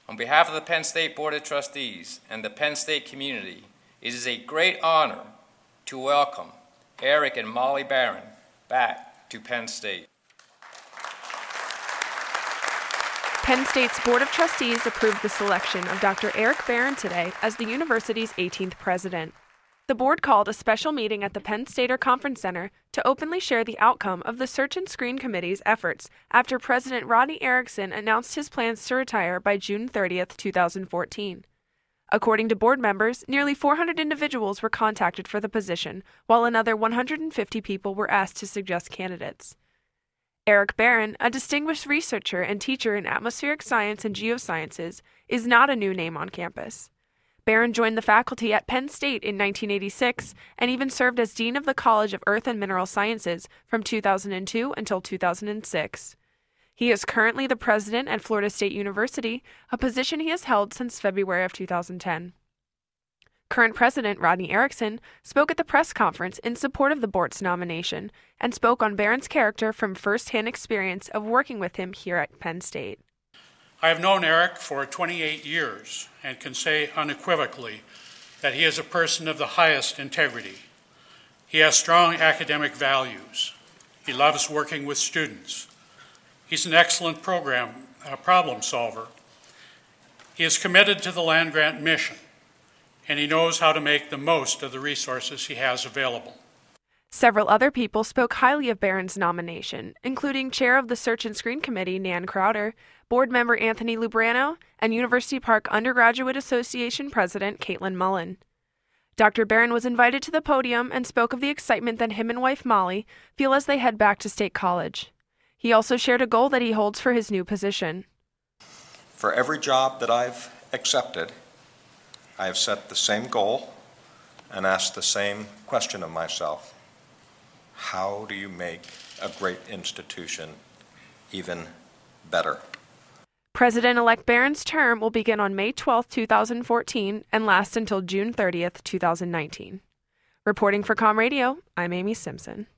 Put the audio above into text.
On behalf of the Penn State Board of Trustees and the Penn State community, it is a great honor to welcome Eric and Molly Barron back to Penn State. Penn State's Board of Trustees approved the selection of Dr. Eric Barron today as the university's 18th president. The board called a special meeting at the Penn Stater Conference Center to openly share the outcome of the Search and Screen Committee's efforts after President Rodney Erickson announced his plans to retire by June 30, 2014. According to board members, nearly 400 individuals were contacted for the position, while another 150 people were asked to suggest candidates. Eric Barron, a distinguished researcher and teacher in atmospheric science and geosciences, is not a new name on campus. Barron joined the faculty at Penn State in 1986 and even served as Dean of the College of Earth and Mineral Sciences from 2002 until 2006. He is currently the president at Florida State University, a position he has held since February of 2010. Current President Rodney Erickson spoke at the press conference in support of the board's nomination and spoke on Barron's character from first-hand experience of working with him here at Penn State. I have known Eric for 28 years and can say unequivocally that he is a person of the highest integrity. He has strong academic values. He loves working with students. He's an excellent problem solver. He is committed to the land-grant mission, and he knows how to make the most of the resources he has available. Several other people spoke highly of Barron's nomination, including Chair of the Search and Screen Committee, Nan Crowder, Board Member Anthony Lubrano, and University Park Undergraduate Association President Caitlin Mullen. Dr. Barron was invited to the podium and spoke of the excitement that him and wife Molly feel as they head back to State College. He also shared a goal that he holds for his new position. For every job that I've accepted, I have set the same goal and asked the same question of myself. How do you make a great institution even better? President-elect Barron's term will begin on May 12, 2014 and last until June 30, 2019. Reporting for Com Radio, I'm Amy Simpson.